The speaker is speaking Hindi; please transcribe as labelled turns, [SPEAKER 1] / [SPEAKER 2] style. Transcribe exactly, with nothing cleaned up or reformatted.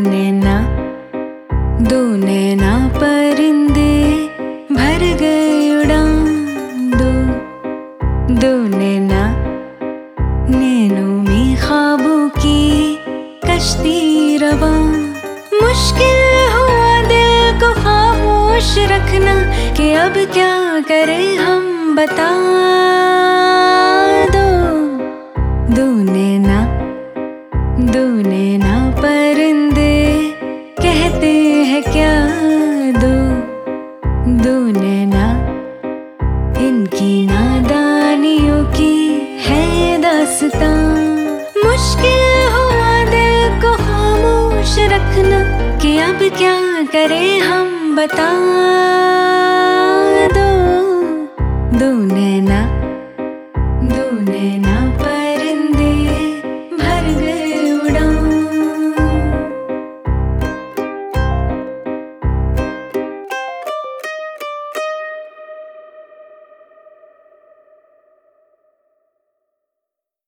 [SPEAKER 1] नैना दो नैना परिंदे भर गए उड़ान। दो दो नैना नैनों में ख्वाबों की कश्ती रवां। मुश्किल हुआ दिल को खामोश रखना कि अब क्या करें हम, बता दो। दो नैना दो नैना परिंदे कहते हैं क्या, दो दो नैना इनकी नादानियों की है दास्तां। मुश्किल हुआ दिल को खामोश रखना कि अब क्या करें हम, बता दो। दो नैना दो नैना